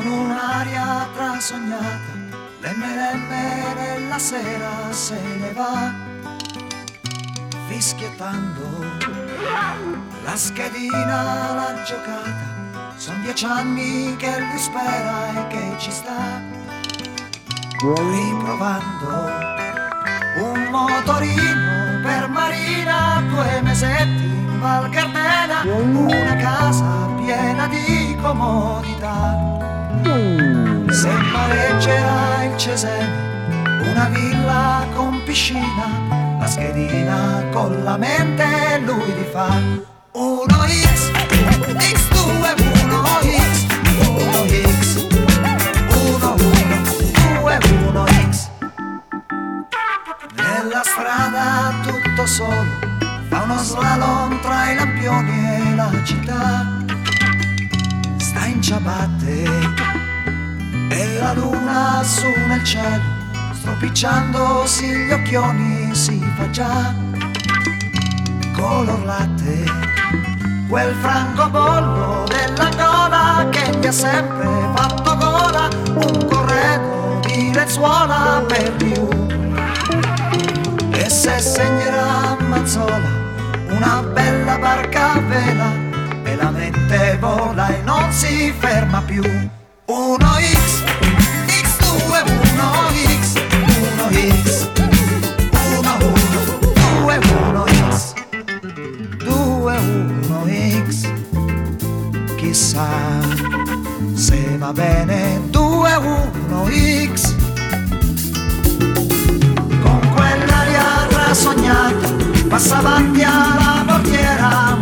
con un'aria trasognata, l'emme nella sera se ne va, fischiettando la schedina, la giocata. Son 10 anni che lui spera e che ci sta riprovando un motorino per Marina, 2 mesetti in Val Gardena, una casa piena di comodità. Se pareggerà il Cesena, una villa con piscina, la schedina con la mente lui li fa. 1x, x2, 1x, 1x, 1, 1, 2, 1x. Nella strada tutto solo, fa uno slalom tra i lampioni e la città. Sta in ciabatte e la luna su nel cielo, stropicciandosi gli occhioni si fa già color latte, quel francobollo della gola che gli ha sempre fatto gola, un corredo di lenzuola per più. E se segnerà Mazzola una bella barca a vela, e la mente vola e non si ferma più. 1x, x2, 1x, 1x, 1, 1, 2, 1x, 2, 1x. Chissà se va bene 2, 1x. Con quell'aria trasognata passa avanti alla portiera